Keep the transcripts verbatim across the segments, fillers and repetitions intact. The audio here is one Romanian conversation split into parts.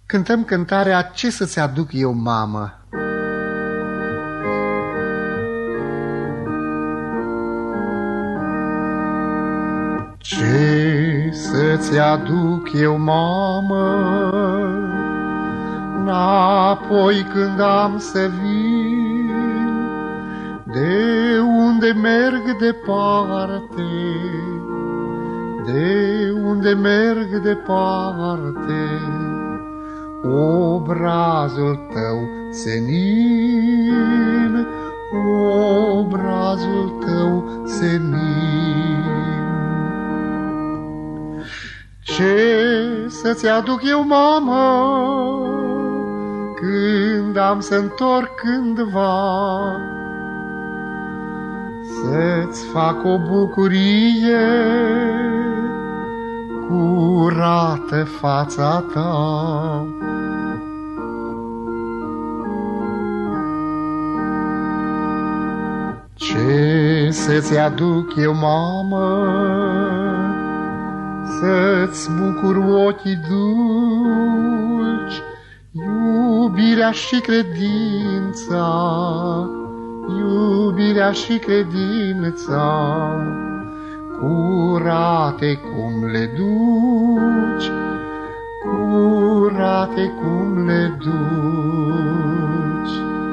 cântăm cântarea Ce să-ți aduc eu, mamă. Ce să-ți aduc eu, mamă, înapoi când am să vin, de unde merg departe, de unde merg departe, obrazul tău senin, obrazul tău senin. Ce să-ți aduc eu, mamă, când am să-ntorc cândva, să-ți fac o bucurie, curată fața ta. Ce să-ți aduc eu, mamă, să-ți bucur ochii dulci, iubirea și credința, iubirea și credința, curate cum le duci, curate cum le duci.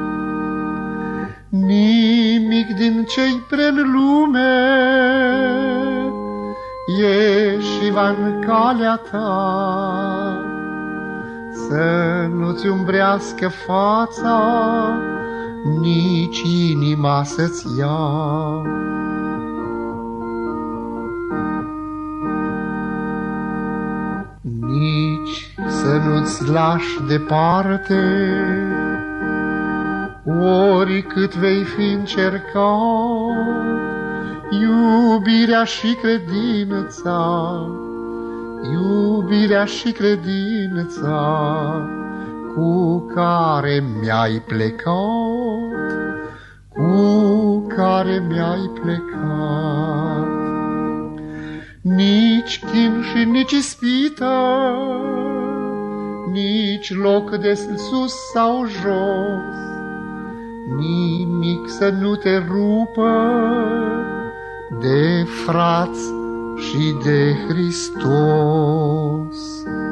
Nimic din ce-i pren lume ieși-va în calea ta, să nu-ți umbrească fața, nici inima să-ți ia. Nici să nu-ți lași departe, oricât vei fi încercat, iubirea și credința, iubirea și credința, cu care mi-ai plecat, cu care mi-ai plecat. Nici chin și nici ispită, nici loc de sus sau jos, nimic să nu te rupă de frați și de Hristos.